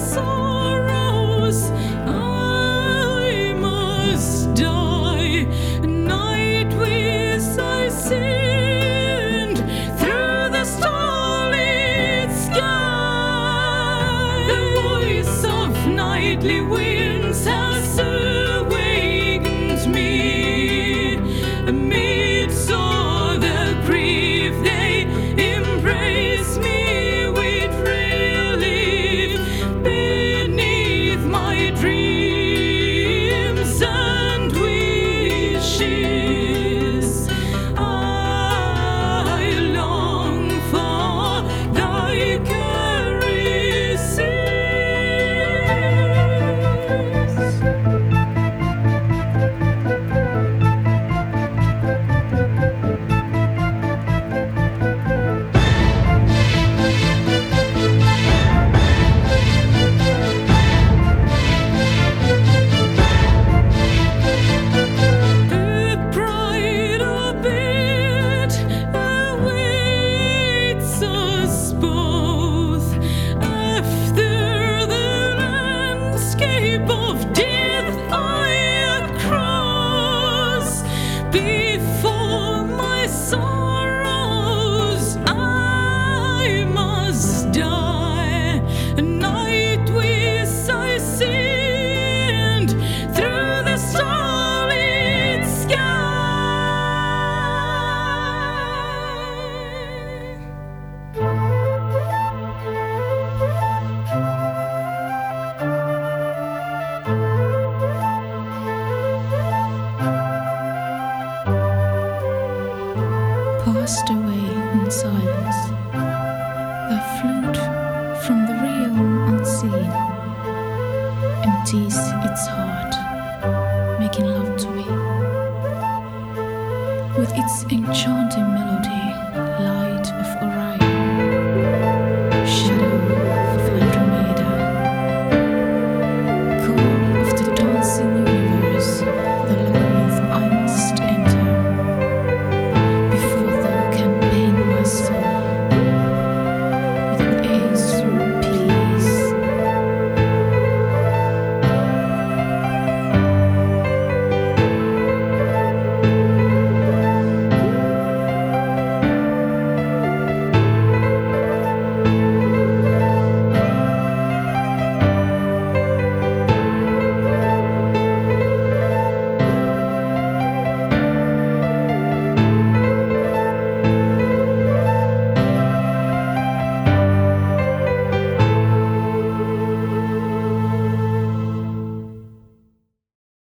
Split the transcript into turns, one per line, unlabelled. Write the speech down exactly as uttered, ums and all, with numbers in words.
sorrows, I must die. Night winds I send through the starlit sky. The voice of nightly winds has awakened me. Amidst all the grief they embrace me with relief. Beneath my dreams and wishes, I long for thy caresses. Of death I cross. Before my sorrows I must die. Night winds I send through the starlit sky.
Passed away in silence, the flute from the real unseen empties its heart.